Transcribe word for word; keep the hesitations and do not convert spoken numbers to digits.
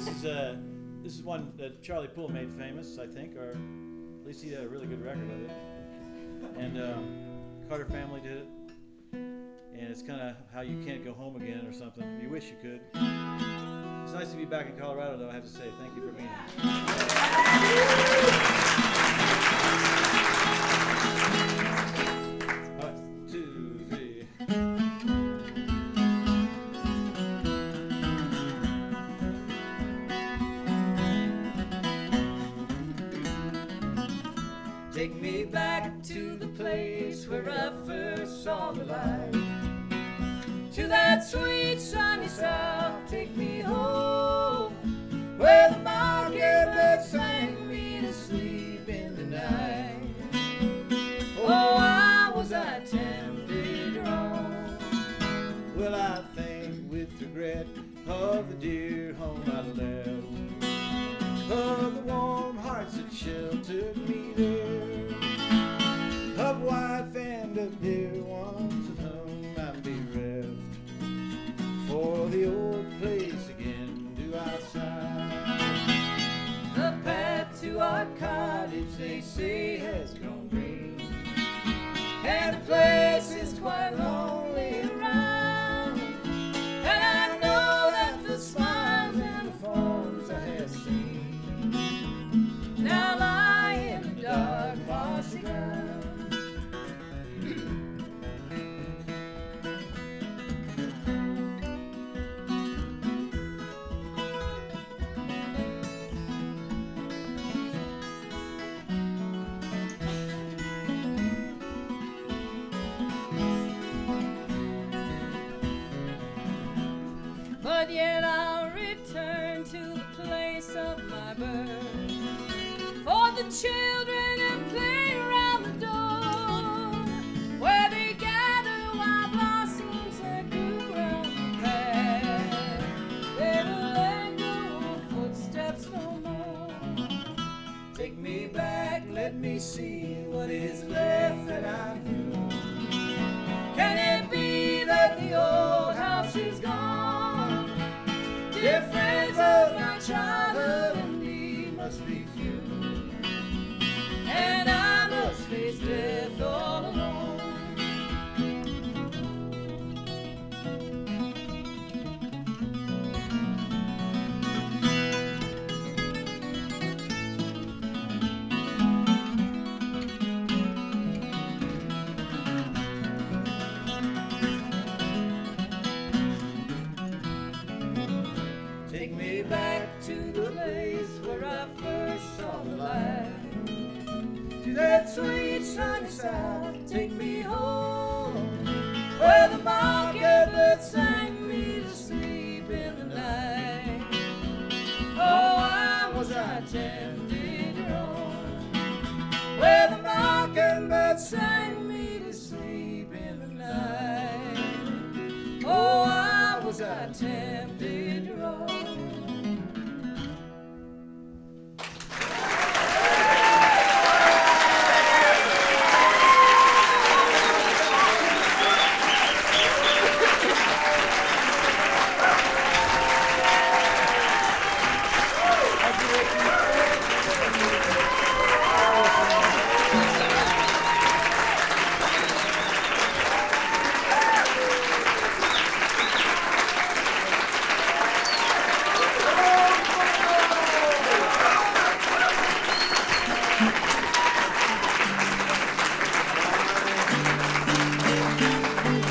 this is uh, this is one that Charlie Poole made famous, I think, or at least he had a really good record of it. And um, Carter Family did it, and it's kind of how you can't go home again or something. You wish you could. It's nice to be back in Colorado, though. I have to say, thank you for being here. One, two, three. Take me back to the place where I first saw the light. To that sweet sunny south, take me home, where the mockingbird sang me to sleep in the night. Oh, why was I tempted to roam? Well, I think with regret of the dear home I left, of the warm hearts that sheltered me there, of wife and of dear ones of whom I'm bereft. For the old place again do I sigh. The path to our cottage, they say, has grown green, and the place is quite lonely around. And I know that the smiles and the forms I have seen now lie in the dark mossy ground. But yet I'll return to the place of my birth, for the children and play around the door, where they gather wild blossoms that grew around the path. They will echo of footsteps no more. Take me back, let me see what is left that I knew. Can it be that the old house is gone? Dear friends of my childhood and me must be few, and I must face death all alone. Take me back to the place where I first saw the light, to that sweet sunny south. Take me home, where the mockingbird sang me to sleep in the night. Oh, why was I tempted to roam, where the mockingbird sang me to sleep in the night. Oh, why was I tempted